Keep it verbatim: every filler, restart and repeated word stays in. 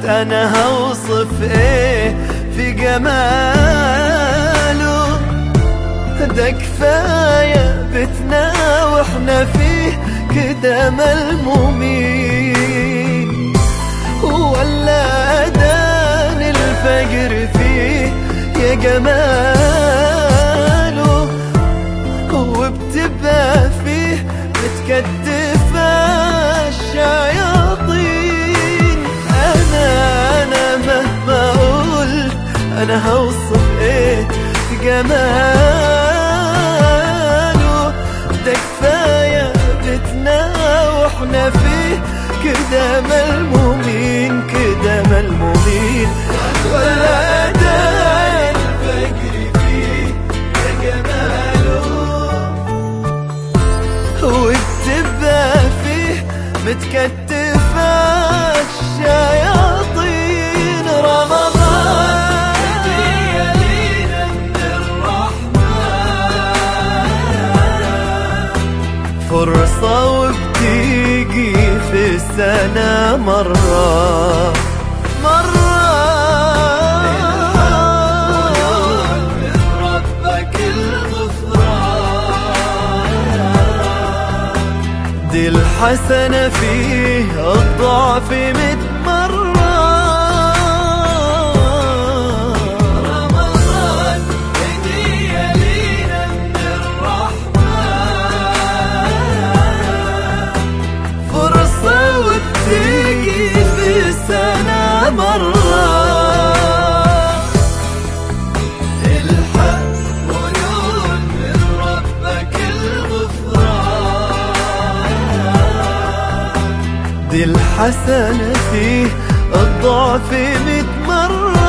أنا هوصف إيه في جماله. ده كفاية بيتنا وإحنا فيه كده ملمومين، ولا أذان الفجر فيه يا جماله، وبتبقى فيه متكتفة الشياطين. أنا أنا مهما قلت أنا هوصف إيه في جماله. ده كفاية بيتنا وإحنا فيه كده ملمومين كده ملمومين، ولا أذان الفجر فيه يا جماله، وبتبقى فيه متكتفة الشياطين. رمضان هدية لينا من الرحمن، فرصة وبتيجي في السنة مرة مرة. من ربك الغفران، دي الحسنة فيه الضعف ميت مرة. رمضان هدية لينا من الرحمن، فرصة وبتيجي في السنة مرة. الحق ونور من ربك الغفران، دي الحسنة فيه الضعف ميت مرة.